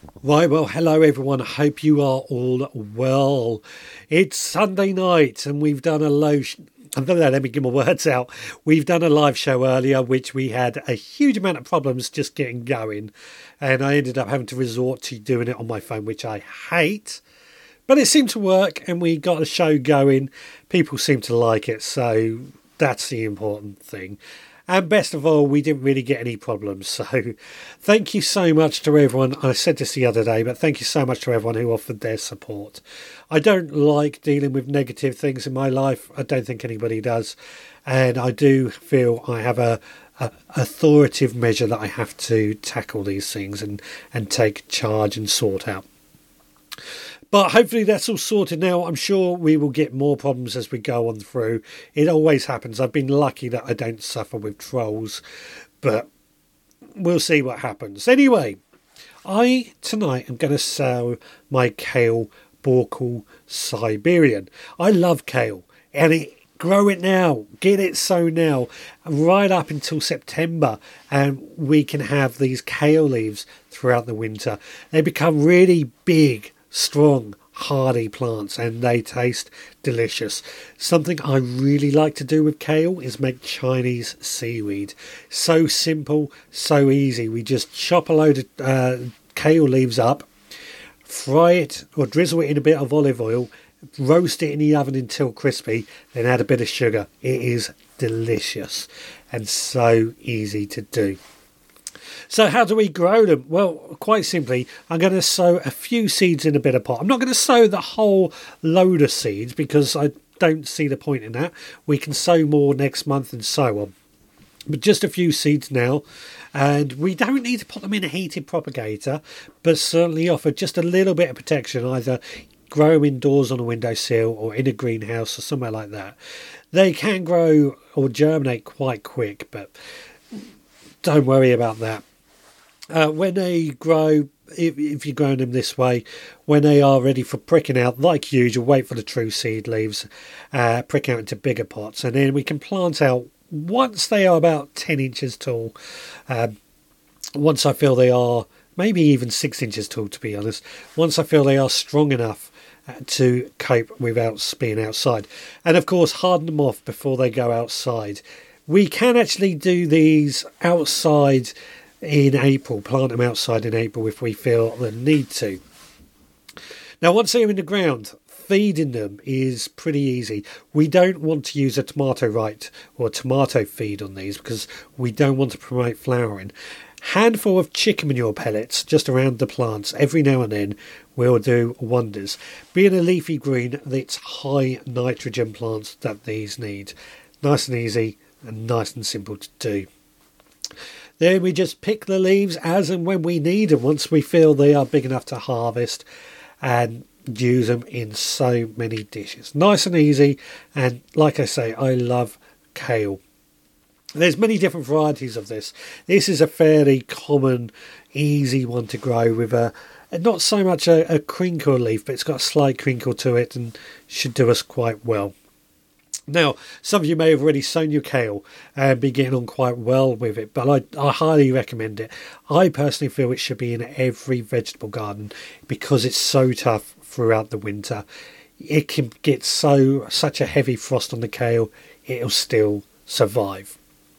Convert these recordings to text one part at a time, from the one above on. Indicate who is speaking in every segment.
Speaker 1: Right, well, hello everyone. I hope you are all well. It's Sunday night and we've done a let me get my words out. We've done a live show earlier, which we had a huge amount of problems just getting going. And I ended up having to resort to doing it on my phone, which I hate. But it seemed to work and we got a show going. People seem to like it, so that's the important thing. And best of all, we didn't really get any problems. So thank you so much to everyone. I said this the other day, but thank you so much to everyone who offered their support. I don't like dealing with negative things in my life. I don't think anybody does. And I do feel I have a authoritative measure that I have to tackle these things and take charge and sort out. But hopefully that's all sorted now. I'm sure we will get more problems as we go on through. It always happens. I've been lucky that I don't suffer with trolls, but we'll see what happens. Anyway, tonight am going to sell my kale Borkul Siberian. I love kale, and grow it now. Get it sown now, right up until September, and we can have these kale leaves throughout the winter. They become really big, strong, hardy plants, and they taste delicious. Something I really like to do with kale is make Chinese seaweed. So simple, so easy. We just chop a load of kale leaves up, fry it or drizzle it in a bit of olive oil, roast it in the oven until crispy, then add a bit of sugar. It is delicious and so easy to do. So how do we grow them? Well, quite simply, I'm going to sow a few seeds in a bit of pot. I'm not going to sow the whole load of seeds because I don't see the point in that. We can sow more next month and so on. But just a few seeds now. And we don't need to put them in a heated propagator, but certainly offer just a little bit of protection, either grow them indoors on a windowsill or in a greenhouse or somewhere like that. They can grow or germinate quite quick, but don't worry about that. When they grow, if you're growing them this way, when they are ready for pricking out, like usual, wait for the true seed leaves, prick out into bigger pots, and then we can plant out once they are about 10 inches tall. Once I feel they are, maybe even 6 inches tall, to be honest, once I feel they are strong enough to cope without being outside. And of course, harden them off before they go outside. We can actually do these outside in April, plant them outside in April if we feel the need to. Now, once they're in the ground, feeding them is pretty easy. We don't want to use a tomato right or tomato feed on these because we don't want to promote flowering. Handful of chicken manure pellets just around the plants every now and then will do wonders. Being a leafy green, it's high nitrogen plants that these need. Nice and easy and nice and simple to do. Then we just pick the leaves as and when we need them once we feel they are big enough to harvest and use them in so many dishes. Nice and easy, and like I say, I love kale. There's many different varieties of this. This is a fairly common, easy one to grow with not so much a crinkle leaf, but it's got a slight crinkle to it and should do us quite well. Now, some of you may have already sown your kale and be getting on quite well with it, but I highly recommend it. I personally feel it should be in every vegetable garden because it's so tough throughout the winter. It can get such a heavy frost on the kale, it'll still survive.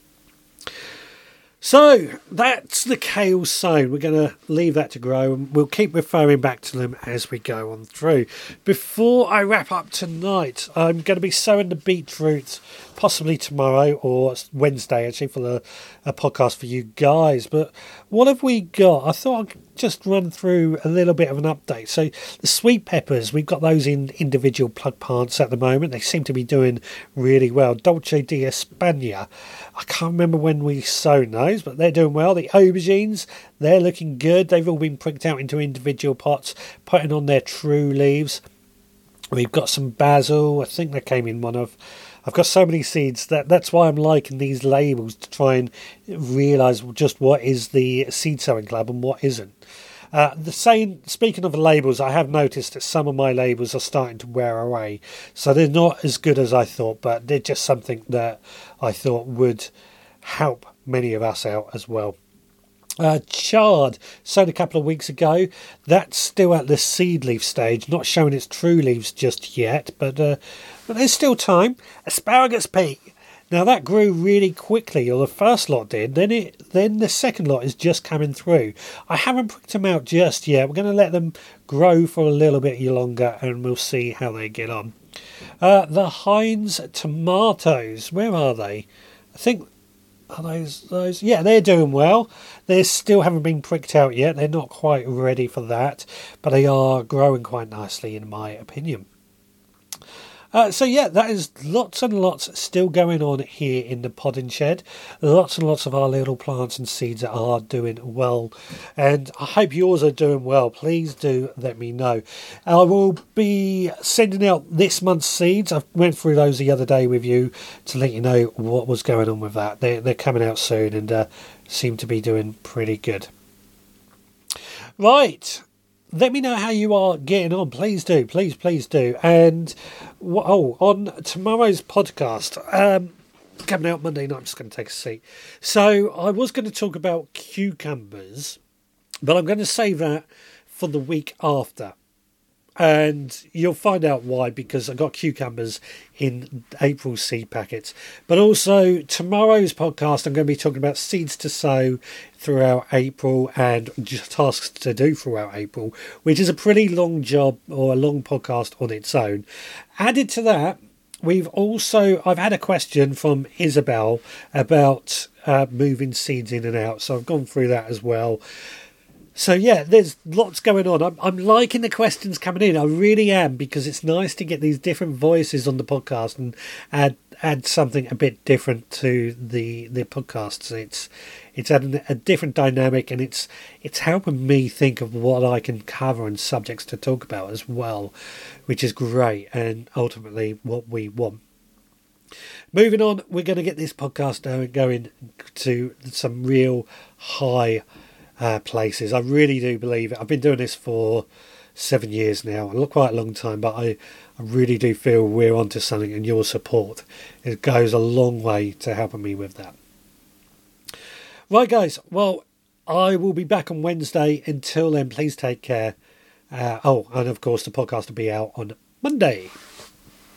Speaker 1: So that's the kale sown. We're going to leave that to grow and we'll keep referring back to them as we go on through. Before I wrap up tonight, I'm going to be sowing the beetroot possibly tomorrow or Wednesday actually for a podcast for you guys. But what have we got? I thought I'd just run through a little bit of an update. So the sweet peppers, we've got those in individual plug plants at the moment. They seem to be doing really well. Dolce di Espana, I can't remember when we sown those, but they're doing well. The aubergines, they're looking good. They've all been pricked out into individual pots, putting on their true leaves. We've got some basil. I think that came in one of... I've got so many seeds that's why I'm liking these labels to try and realise just what is the seed sowing club and what isn't. Speaking of labels, I have noticed that some of my labels are starting to wear away, so they're not as good as I thought, but they're just something that I thought would help many of us out as well. Chard, sown a couple of weeks ago. That's still at the seed leaf stage, not showing its true leaves just yet, but there's still time. Asparagus peak. Now that grew really quickly, or the first lot did. Then the second lot is just coming through. I haven't pricked them out just yet. We're going to let them grow for a little bit longer, and we'll see how they get on. The Heinz tomatoes. Where are they? I think. Are those? Yeah, they're doing well. They still haven't been pricked out yet. They're not quite ready for that, but they are growing quite nicely, in my opinion. So yeah, that is lots and lots still going on here in the podding shed. Lots and lots of our little plants and seeds that are doing well, and I hope yours are doing well. Please do let me know. I will be sending out this month's seeds. I went through those the other day with you to let you know what was going on with that. They're coming out soon and seem to be doing pretty good. Right. Let me know how you are getting on. Please do. Please do. And, on tomorrow's podcast, coming out Monday night, I'm just going to take a seat. So, I was going to talk about cucumbers, but I'm going to save that for the week after. And you'll find out why, because I got cucumbers in April seed packets. But also, tomorrow's podcast, I'm going to be talking about seeds to sow throughout April and just tasks to do throughout April, which is a pretty long job, or a long podcast on its own. Added to that, I've had a question from Isabel about moving seeds in and out, so I've gone through that as well. So yeah, there's lots going on. I'm liking the questions coming in. I really am, because it's nice to get these different voices on the podcast and add something a bit different to the podcasts. It's adding a different dynamic, and it's helping me think of what I can cover and subjects to talk about as well, which is great, and ultimately what we want. Moving on, we're going to get this podcast going to some real high places. I really do believe it. I've been doing this for 7 years now. Quite a long time, but I really do feel we're onto something, and your support, it goes a long way to helping me with that. Right, guys. Well, I will be back on Wednesday. Until then, please take care. And of course, the podcast will be out on Monday.